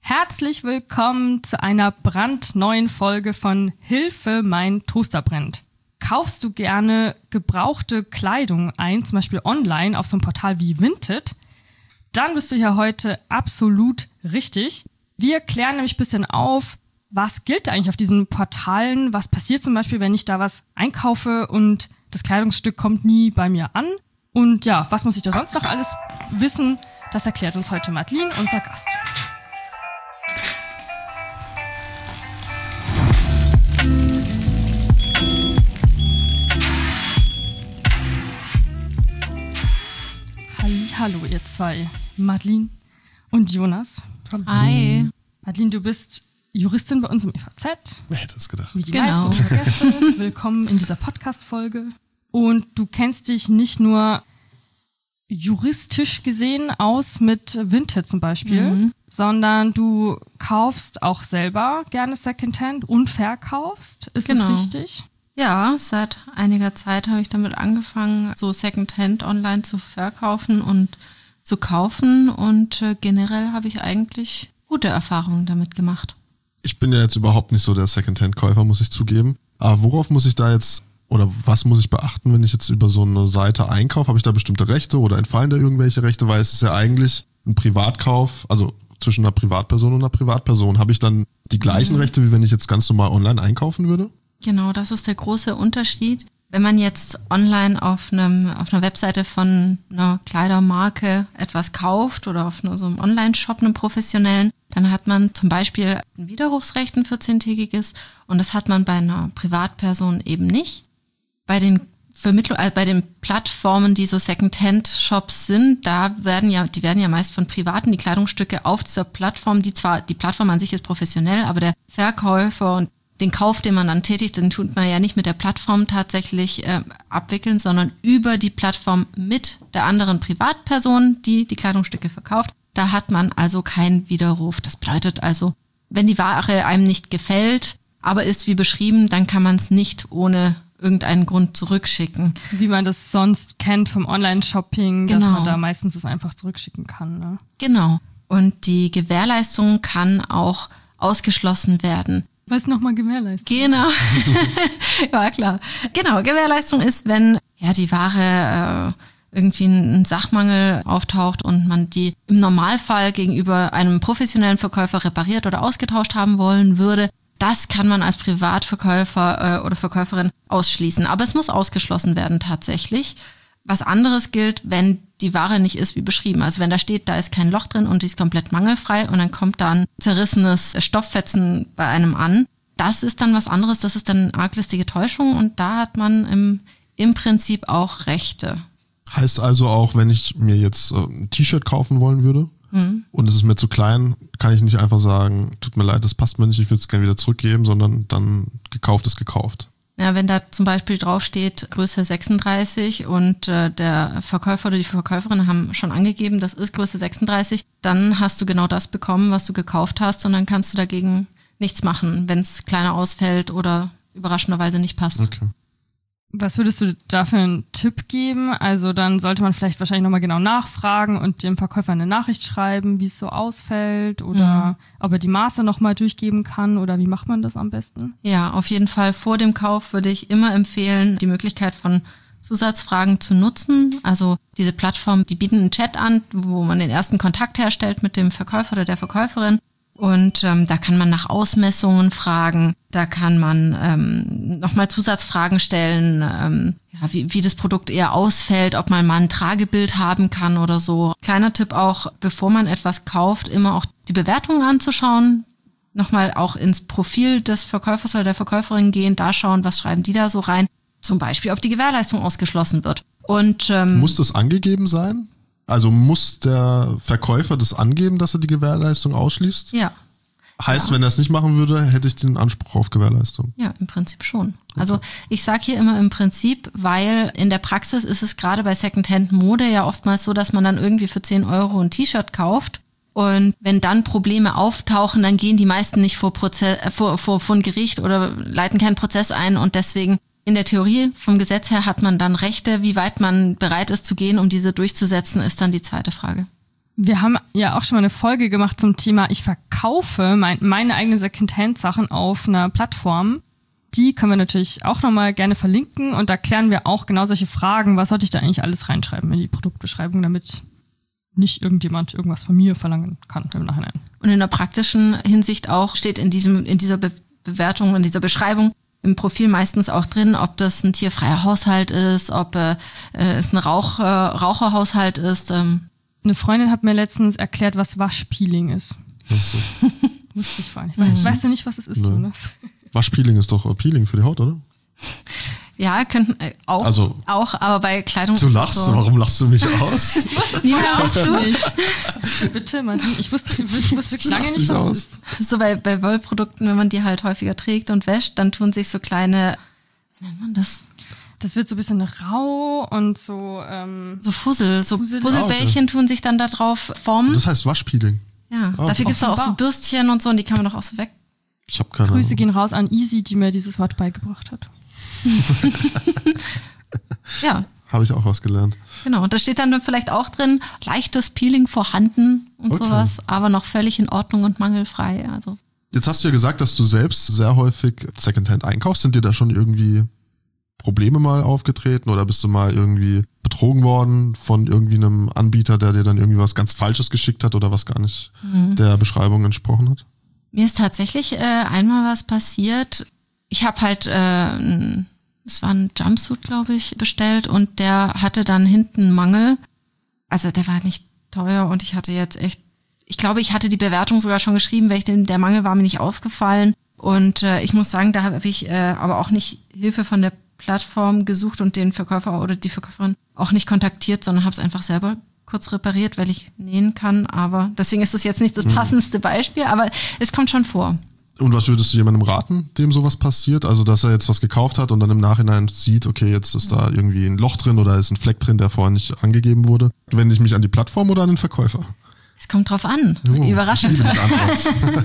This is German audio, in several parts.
Herzlich willkommen zu einer brandneuen Folge von Hilfe, mein Toaster brennt. Kaufst du gerne gebrauchte Kleidung ein, zum Beispiel online auf so einem Portal wie Vinted, dann bist du hier heute absolut richtig. Wir klären nämlich ein bisschen auf, was gilt eigentlich auf diesen Portalen, was passiert zum Beispiel, wenn ich da was einkaufe und das Kleidungsstück kommt nie bei mir an. Und ja, was muss ich da sonst noch alles wissen? Das erklärt uns heute Madeline, unser Gast. Hallo ihr zwei, Madeline und Jonas. Hallo. Hi. Madeline, du bist Juristin bei uns im EVZ. Wer hätte es gedacht? Wie die meisten unserer Gäste. Willkommen in dieser Podcast-Folge. Und du kennst dich nicht nur juristisch gesehen aus mit Vinted zum Beispiel, sondern du kaufst auch selber gerne Secondhand und verkaufst. Ist das richtig? Ja, seit einiger Zeit habe ich damit angefangen, so Secondhand online zu verkaufen und zu kaufen. Und generell habe ich eigentlich gute Erfahrungen damit gemacht. Ich bin ja jetzt überhaupt nicht so der Secondhand-Käufer, muss ich zugeben. Aber worauf muss ich da jetzt, oder was muss ich beachten, wenn ich jetzt über so eine Seite einkaufe? Habe ich da bestimmte Rechte oder entfallen da irgendwelche Rechte? Weil es ist ja eigentlich ein Privatkauf, also zwischen einer Privatperson und einer Privatperson. Habe ich dann die gleichen Rechte, wie wenn ich jetzt ganz normal online einkaufen würde? Genau, das ist der große Unterschied. Wenn man jetzt online auf einer Webseite von einer Kleidermarke etwas kauft oder auf so einem Online-Shop, einem professionellen, dann hat man zum Beispiel ein Widerrufsrecht, ein 14-tägiges, und das hat man bei einer Privatperson eben nicht. Bei den Plattformen, die so Second-Hand-Shops sind, die werden ja meist von Privaten die Kleidungsstücke auf dieser Plattform, die Plattform an sich ist professionell, aber der Verkäufer und den Kauf, den man dann tätigt, den tut man ja nicht mit der Plattform tatsächlich abwickeln, sondern über die Plattform mit der anderen Privatperson, die die Kleidungsstücke verkauft. Da hat man also keinen Widerruf. Das bedeutet also, wenn die Ware einem nicht gefällt, aber ist wie beschrieben, dann kann man es nicht ohne irgendeinen Grund zurückschicken. Wie man das sonst kennt vom Online-Shopping, Genau. dass man da meistens es einfach zurückschicken kann. Ne? Genau. Und die Gewährleistung kann auch ausgeschlossen werden. Was nochmal Gewährleistung? Genau. Ja, klar. Genau, Gewährleistung ist, wenn die Ware irgendwie ein Sachmangel auftaucht und man die im Normalfall gegenüber einem professionellen Verkäufer repariert oder ausgetauscht haben wollen würde. Das kann man als Privatverkäufer oder Verkäuferin ausschließen. Aber es muss ausgeschlossen werden tatsächlich. Was anderes gilt, wenn die Ware nicht ist wie beschrieben. Also wenn da steht, da ist kein Loch drin und die ist komplett mangelfrei und dann kommt da ein zerrissenes Stofffetzen bei einem an. Das ist dann was anderes, das ist dann arglistige Täuschung und da hat man im Prinzip auch Rechte. Heißt also auch, wenn ich mir jetzt ein T-Shirt kaufen wollen würde und es ist mir zu klein, kann ich nicht einfach sagen, tut mir leid, das passt mir nicht, ich würde es gerne wieder zurückgeben, sondern dann gekauft ist gekauft. Ja, wenn da zum Beispiel draufsteht Größe 36 und der Verkäufer oder die Verkäuferin haben schon angegeben, das ist Größe 36, dann hast du genau das bekommen, was du gekauft hast und dann kannst du dagegen nichts machen, wenn es kleiner ausfällt oder überraschenderweise nicht passt. Okay. Was würdest du da für einen Tipp geben? Also dann sollte man vielleicht wahrscheinlich nochmal genau nachfragen und dem Verkäufer eine Nachricht schreiben, wie es so ausfällt oder ob er die Maße nochmal durchgeben kann oder wie macht man das am besten? Ja, auf jeden Fall vor dem Kauf würde ich immer empfehlen, die Möglichkeit von Zusatzfragen zu nutzen. Also diese Plattform, die bieten einen Chat an, wo man den ersten Kontakt herstellt mit dem Verkäufer oder der Verkäuferin. Und da kann man nach Ausmessungen fragen, da kann man nochmal Zusatzfragen stellen, wie das Produkt eher ausfällt, ob man mal ein Tragebild haben kann oder so. Kleiner Tipp auch, bevor man etwas kauft, immer auch die Bewertungen anzuschauen, nochmal auch ins Profil des Verkäufers oder der Verkäuferin gehen, da schauen, was schreiben die da so rein, zum Beispiel, ob die Gewährleistung ausgeschlossen wird. Und muss das angegeben sein? Also muss der Verkäufer das angeben, dass er die Gewährleistung ausschließt? Ja. Heißt, wenn er es nicht machen würde, hätte ich den Anspruch auf Gewährleistung? Ja, im Prinzip schon. Also ich sage hier immer im Prinzip, weil in der Praxis ist es gerade bei Secondhand-Mode ja oftmals so, dass man dann irgendwie für 10 Euro ein T-Shirt kauft und wenn dann Probleme auftauchen, dann gehen die meisten nicht vor ein Gericht oder leiten keinen Prozess ein und deswegen in der Theorie vom Gesetz her hat man dann Rechte. Wie weit man bereit ist zu gehen, um diese durchzusetzen, ist dann die zweite Frage. Wir haben ja auch schon mal eine Folge gemacht zum Thema, ich verkaufe meine eigenen Secondhand-Sachen auf einer Plattform. Die können wir natürlich auch nochmal gerne verlinken und da klären wir auch genau solche Fragen. Was sollte ich da eigentlich alles reinschreiben in die Produktbeschreibung, damit nicht irgendjemand irgendwas von mir verlangen kann im Nachhinein. Und in der praktischen Hinsicht auch steht in dieser Bewertung, in dieser Beschreibung im Profil meistens auch drin, ob das ein tierfreier Haushalt ist, ob es ein Raucherhaushalt ist. Eine Freundin hat mir letztens erklärt, was Waschpeeling ist. Wusste ich vorhin nicht. Weißt du nicht, was es ist, Jonas? Waschpeeling ist doch Peeling für die Haut, oder? Ja, könnten auch, aber bei Kleidung. Du lachst, so. Warum lachst du mich aus? Ich wusste es vorher auch nicht. Bitte, Martin, ich wusste wirklich lange nicht, was es ist. So bei Wollprodukten, wenn man die halt häufiger trägt und wäscht, dann tun sich so kleine, wie nennt man das? Das wird so ein bisschen rau und so so Fusselbällchen tun sich dann da drauf formen. Das heißt Waschpeeling. Ja, dafür gibt's auch so Bürstchen und so und die kann man doch auch so weg. Ich habe keine Grüße gehen raus an Easy, die mir dieses Wort beigebracht hat. Ja. Habe ich auch was gelernt. Genau, und da steht dann vielleicht auch drin, leichtes Peeling vorhanden und sowas, aber noch völlig in Ordnung und mangelfrei. Also. Jetzt hast du ja gesagt, dass du selbst sehr häufig Secondhand einkaufst. Sind dir da schon irgendwie Probleme mal aufgetreten oder bist du mal irgendwie betrogen worden von irgendwie einem Anbieter, der dir dann irgendwie was ganz Falsches geschickt hat oder was gar nicht der Beschreibung entsprochen hat? Mir ist tatsächlich einmal was passiert. Ich habe halt, es war ein Jumpsuit, glaube ich, bestellt und der hatte dann hinten einen Mangel. Also der war nicht teuer und ich hatte jetzt echt, ich glaube, ich hatte die Bewertung sogar schon geschrieben, weil der Mangel war mir nicht aufgefallen. Und ich muss sagen, da habe ich aber auch nicht Hilfe von der Plattform gesucht und den Verkäufer oder die Verkäuferin auch nicht kontaktiert, sondern habe es einfach selber kurz repariert, weil ich nähen kann. Aber deswegen ist das jetzt nicht das passendste Beispiel, aber es kommt schon vor. Und was würdest du jemandem raten, dem sowas passiert? Also, dass er jetzt was gekauft hat und dann im Nachhinein sieht, okay, jetzt ist da irgendwie ein Loch drin oder ist ein Fleck drin, der vorher nicht angegeben wurde. Wende ich mich an die Plattform oder an den Verkäufer? Es kommt drauf an. Überraschend. Ich liebe die Antwort.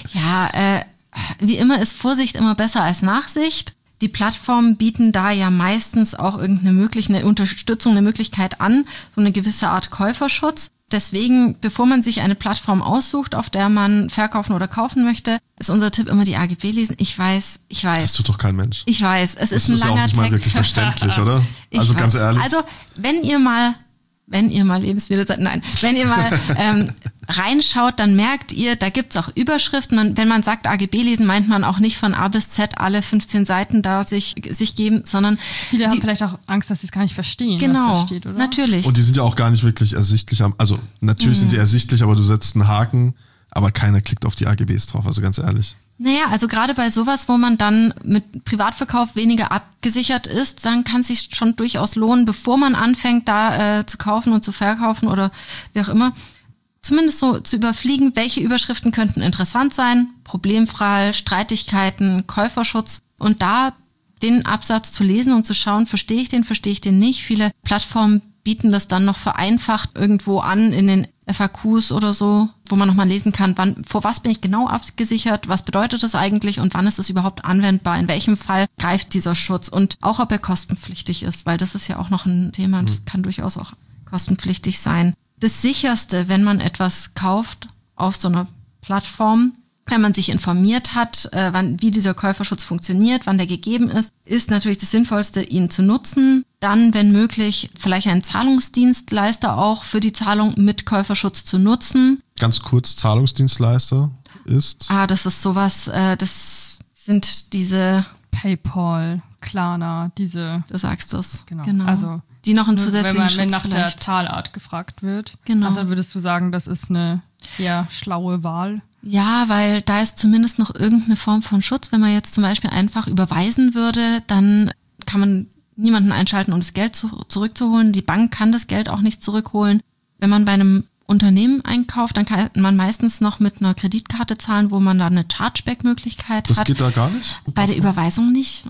Ja, wie immer ist Vorsicht immer besser als Nachsicht. Die Plattformen bieten da ja meistens auch irgendeine Unterstützung, eine Möglichkeit an, so eine gewisse Art Käuferschutz. Deswegen, bevor man sich eine Plattform aussucht, auf der man verkaufen oder kaufen möchte, ist unser Tipp immer die AGB lesen. Ich weiß. Das tut doch kein Mensch. Ich weiß, es ist ein langer Text. Das ist ja auch nicht mal wirklich verständlich, oder? Also ganz ehrlich. Also, wenn ihr mal Lebensmittel seid, nein, wenn ihr mal reinschaut, dann merkt ihr, da gibt's auch Überschriften. Wenn man sagt AGB lesen, meint man auch nicht von A bis Z alle 15 Seiten da sich geben, sondern viele haben vielleicht auch Angst, dass sie es gar nicht verstehen, genau, was da steht, oder? Natürlich. Und die sind ja auch gar nicht wirklich ersichtlich. Also natürlich sind die ersichtlich, aber du setzt einen Haken, aber keiner klickt auf die AGBs drauf, also ganz ehrlich. Naja, also gerade bei sowas, wo man dann mit Privatverkauf weniger abgesichert ist, dann kann es sich schon durchaus lohnen, bevor man anfängt, da zu kaufen und zu verkaufen oder wie auch immer, zumindest so zu überfliegen, welche Überschriften könnten interessant sein, Problemfall, Streitigkeiten, Käuferschutz und da den Absatz zu lesen und zu schauen, verstehe ich den nicht. Viele Plattformen bieten das dann noch vereinfacht irgendwo an in den FAQs oder so, wo man nochmal lesen kann, vor was bin ich genau abgesichert, was bedeutet das eigentlich und wann ist es überhaupt anwendbar, in welchem Fall greift dieser Schutz und auch ob er kostenpflichtig ist, weil das ist ja auch noch ein Thema, das kann durchaus auch kostenpflichtig sein. Das Sicherste, wenn man etwas kauft auf so einer Plattform, wenn man sich informiert hat, wie dieser Käuferschutz funktioniert, wann der gegeben ist natürlich das Sinnvollste, ihn zu nutzen. Dann, wenn möglich, vielleicht einen Zahlungsdienstleister auch für die Zahlung mit Käuferschutz zu nutzen. Ganz kurz, Zahlungsdienstleister ist? Das ist sowas, das sind diese PayPal, Klarna, diese. Du sagst es. Genau. Also die noch einen zusätzlichen Schutz wenn nach vielleicht. der Zahlart gefragt wird. Genau. Also würdest du sagen, das ist eine eher schlaue Wahl? Ja, weil da ist zumindest noch irgendeine Form von Schutz. Wenn man jetzt zum Beispiel einfach überweisen würde, dann kann man niemanden einschalten, um das Geld zurückzuholen. Die Bank kann das Geld auch nicht zurückholen. Wenn man bei einem Unternehmen einkauft, dann kann man meistens noch mit einer Kreditkarte zahlen, wo man dann eine Chargeback-Möglichkeit hat. Das geht da gar nicht? Bei der Überweisung nicht.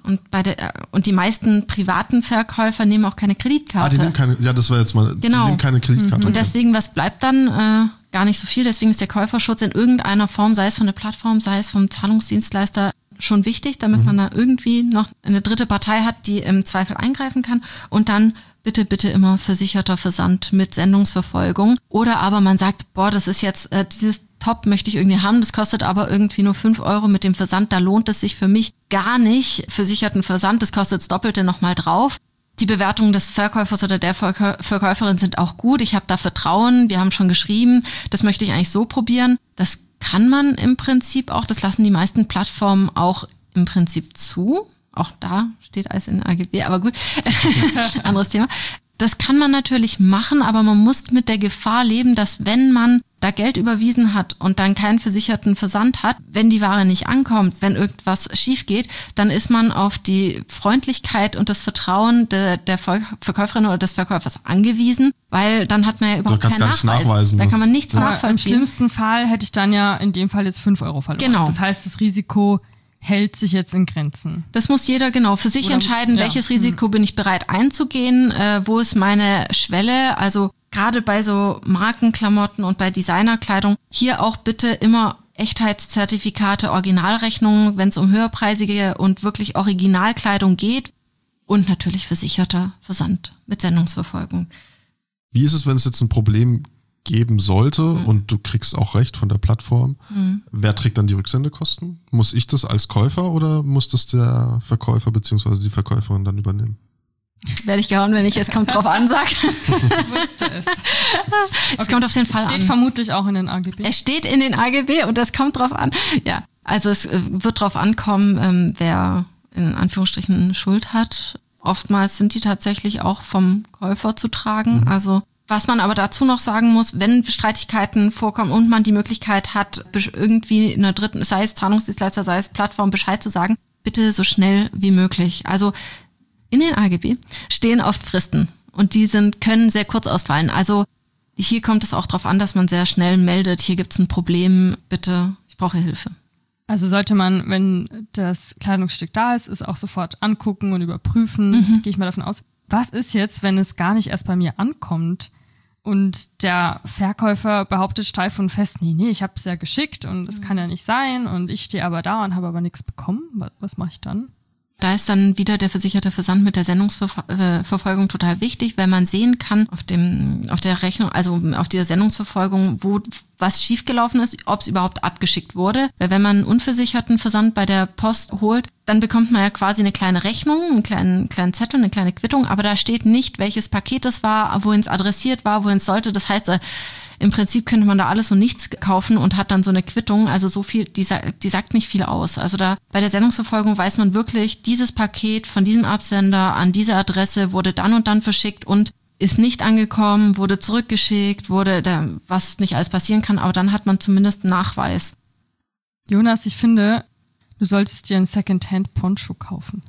Und die meisten privaten Verkäufer nehmen auch keine Kreditkarte. Die nehmen keine, ja, das war jetzt mal, genau. Die nehmen keine Kreditkarte. Und deswegen, was bleibt dann? Gar nicht so viel. Deswegen ist der Käuferschutz in irgendeiner Form, sei es von der Plattform, sei es vom Zahlungsdienstleister, schon wichtig, damit man da irgendwie noch eine dritte Partei hat, die im Zweifel eingreifen kann. Und dann bitte immer versicherter Versand mit Sendungsverfolgung. Oder aber man sagt, das ist jetzt dieses Top möchte ich irgendwie haben, das kostet aber irgendwie nur 5 € mit dem Versand, da lohnt es sich für mich gar nicht, versicherten Versand, das kostet das Doppelte nochmal drauf. Die Bewertungen des Verkäufers oder der Verkäuferin sind auch gut, ich habe da Vertrauen, wir haben schon geschrieben, das möchte ich eigentlich so probieren. Das kann man im Prinzip auch, das lassen die meisten Plattformen auch im Prinzip zu. Auch da steht alles in AGB, aber gut, anderes Thema. Das kann man natürlich machen, aber man muss mit der Gefahr leben, dass wenn man da Geld überwiesen hat und dann keinen versicherten Versand hat, wenn die Ware nicht ankommt, wenn irgendwas schief geht, dann ist man auf die Freundlichkeit und das Vertrauen der Verkäuferin oder des Verkäufers angewiesen, weil dann hat man ja überhaupt keinen Nachweis. Da kann man nichts nachvollziehen. Im schlimmsten Fall hätte ich dann ja in dem Fall jetzt 5 € verloren. Genau. Das heißt, das Risiko hält sich jetzt in Grenzen. Das muss jeder genau für sich entscheiden, welches Risiko bin ich bereit einzugehen, wo ist meine Schwelle, also gerade bei so Markenklamotten und bei Designerkleidung, hier auch bitte immer Echtheitszertifikate, Originalrechnungen, wenn es um höherpreisige und wirklich Originalkleidung geht und natürlich versicherter Versand mit Sendungsverfolgung. Wie ist es, wenn es jetzt ein Problem geben sollte und du kriegst auch Recht von der Plattform? Wer trägt dann die Rücksendekosten? Muss ich das als Käufer oder muss das der Verkäufer bzw. die Verkäuferin dann übernehmen? Werde ich gehauen, wenn ich es kommt drauf an sage. Ich wusste es. Es kommt auf den Fall an. Es steht vermutlich auch in den AGB. Es steht in den AGB und das kommt drauf an. Ja, also es wird drauf ankommen, wer in Anführungsstrichen Schuld hat. Oftmals sind die tatsächlich auch vom Käufer zu tragen. Also was man aber dazu noch sagen muss, wenn Streitigkeiten vorkommen und man die Möglichkeit hat, irgendwie in einer dritten, sei es Zahlungsdienstleister, sei es Plattform, Bescheid zu sagen, bitte so schnell wie möglich. Also in den AGB stehen oft Fristen und die können sehr kurz ausfallen. Also hier kommt es auch darauf an, dass man sehr schnell meldet, hier gibt es ein Problem, bitte, ich brauche Hilfe. Also sollte man, wenn das Kleidungsstück da ist, es auch sofort angucken und überprüfen, gehe ich mal davon aus. Was ist jetzt, wenn es gar nicht erst bei mir ankommt und der Verkäufer behauptet steif und fest, nee, ich habe es ja geschickt und es kann ja nicht sein und ich stehe aber da und habe aber nichts bekommen. Was mache ich dann? Da ist dann wieder der versicherte Versand mit der Sendungsverfolgung total wichtig, weil man sehen kann auf der Rechnung, also auf dieser Sendungsverfolgung, wo was schiefgelaufen ist, ob es überhaupt abgeschickt wurde. Weil wenn man einen unversicherten Versand bei der Post holt, dann bekommt man ja quasi eine kleine Rechnung, einen kleinen Zettel, eine kleine Quittung, aber da steht nicht, welches Paket es war, wohin es adressiert war, wohin es sollte. Das heißt, im Prinzip könnte man da alles und nichts kaufen und hat dann so eine Quittung, also so viel, die sagt nicht viel aus. Also da bei der Sendungsverfolgung weiß man wirklich, dieses Paket von diesem Absender an diese Adresse wurde dann und dann verschickt und ist nicht angekommen, wurde zurückgeschickt, was nicht alles passieren kann, aber dann hat man zumindest einen Nachweis. Jonas, ich finde, du solltest dir einen Secondhand-Poncho kaufen.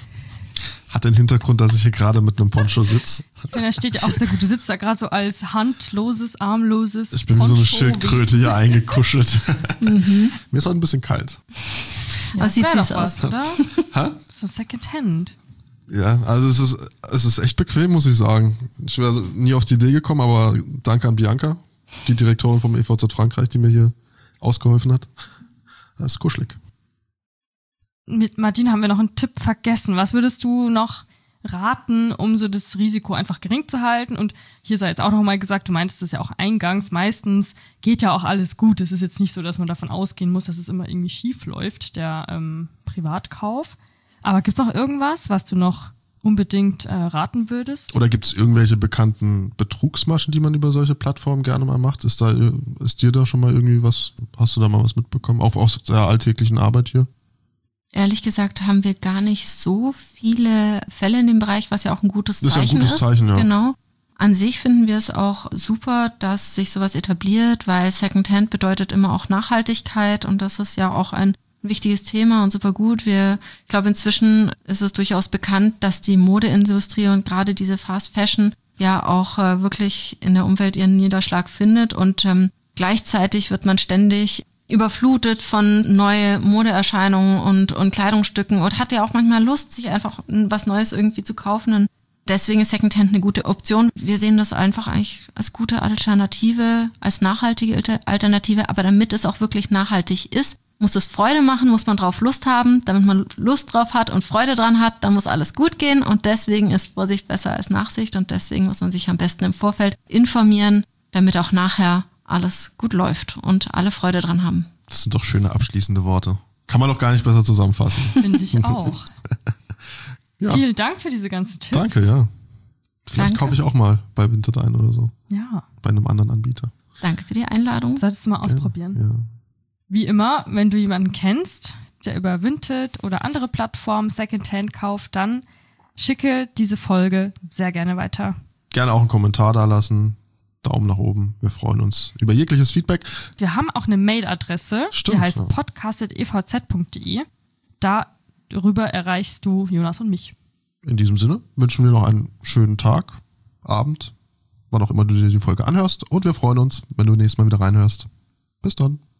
Hat den Hintergrund, dass ich hier gerade mit einem Poncho sitze. Ja, das steht ja auch sehr gut. Du sitzt da gerade so als handloses, armloses Ich bin wie so eine Schildkröte hier eingekuschelt. Mir ist auch ein bisschen kalt. Ja, das sieht süß aus, oder? Ha? So Secondhand. Ja, also es ist echt bequem, muss ich sagen. Ich wäre nie auf die Idee gekommen, aber danke an Bianca, die Direktorin vom EVZ Frankreich, die mir hier ausgeholfen hat. Das ist kuschelig. Mit Martin haben wir noch einen Tipp vergessen. Was würdest du noch raten, um so das Risiko einfach gering zu halten? Und hier sei jetzt auch noch mal gesagt, du meintest das ja auch eingangs, meistens geht ja auch alles gut. Es ist jetzt nicht so, dass man davon ausgehen muss, dass es immer irgendwie schief läuft, der Privatkauf. Aber gibt's noch irgendwas, was du noch unbedingt raten würdest? Oder gibt es irgendwelche bekannten Betrugsmaschen, die man über solche Plattformen gerne mal macht? Ist dir da schon mal irgendwie was, hast du da mal was mitbekommen? Auch aus der alltäglichen Arbeit hier? Ehrlich gesagt haben wir gar nicht so viele Fälle in dem Bereich, was ja auch ein gutes Zeichen ist. Das ist ja ein gutes Zeichen, ja. Genau. An sich finden wir es auch super, dass sich sowas etabliert, weil Secondhand bedeutet immer auch Nachhaltigkeit und das ist ja auch ein wichtiges Thema und super gut. Ich glaube, inzwischen ist es durchaus bekannt, dass die Modeindustrie und gerade diese Fast Fashion ja auch wirklich in der Umwelt ihren Niederschlag findet und gleichzeitig wird man ständig überflutet von neue Modeerscheinungen und Kleidungsstücken und hat ja auch manchmal Lust, sich einfach was Neues irgendwie zu kaufen. Und deswegen ist Secondhand eine gute Option. Wir sehen das einfach eigentlich als gute Alternative, als nachhaltige Alternative, aber damit es auch wirklich nachhaltig ist, muss es Freude machen, muss man drauf Lust haben. Damit man Lust drauf hat und Freude dran hat, dann muss alles gut gehen. Und deswegen ist Vorsicht besser als Nachsicht. Und deswegen muss man sich am besten im Vorfeld informieren, damit auch nachher alles gut läuft und alle Freude dran haben. Das sind doch schöne abschließende Worte. Kann man doch gar nicht besser zusammenfassen. Finde ich auch. Ja. Vielen Dank für diese ganzen Tipps. Danke, ja. Vielleicht kaufe ich auch mal bei Winterdein oder so. Ja. Bei einem anderen Anbieter. Danke für die Einladung. Solltest du mal ausprobieren. Ja. Wie immer, wenn du jemanden kennst, der über Vinted oder andere Plattformen Secondhand kauft, dann schicke diese Folge sehr gerne weiter. Gerne auch einen Kommentar da lassen. Daumen nach oben. Wir freuen uns über jegliches Feedback. Wir haben auch eine Mailadresse, Stimmt, die heißt ja. podcast.evz.de. Darüber erreichst du Jonas und mich. In diesem Sinne wünschen wir noch einen schönen Tag, Abend, wann auch immer du dir die Folge anhörst. Und wir freuen uns, wenn du nächstes Mal wieder reinhörst. Bis dann.